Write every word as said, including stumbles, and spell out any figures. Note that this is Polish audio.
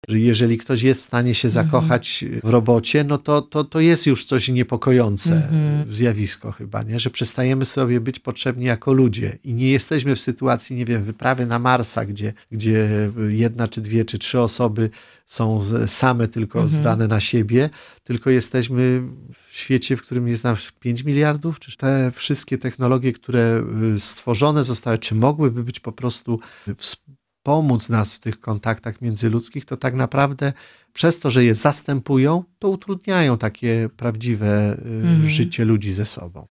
że jeżeli ktoś jest w stanie się zakochać w robocie, no to, to, to jest już coś niepokojące Mhm. zjawisko chyba, nie? Że przestajemy sobie być potrzebni jako ludzie i nie jesteśmy w sytuacji, nie wiem, wyprawy na Marsa, gdzie, gdzie jedna, czy dwie, czy trzy osoby są z- same tylko Mhm. zdane na siebie, tylko jesteśmy w świecie, w którym jest nas pięć miliardów, czy te wszystkie technologie, które y, stworzone zostały, czy mogłyby być po prostu pomóc nas w tych kontaktach międzyludzkich, to tak naprawdę przez to, że je zastępują, to utrudniają takie prawdziwe y, Mhm. życie ludzi ze sobą.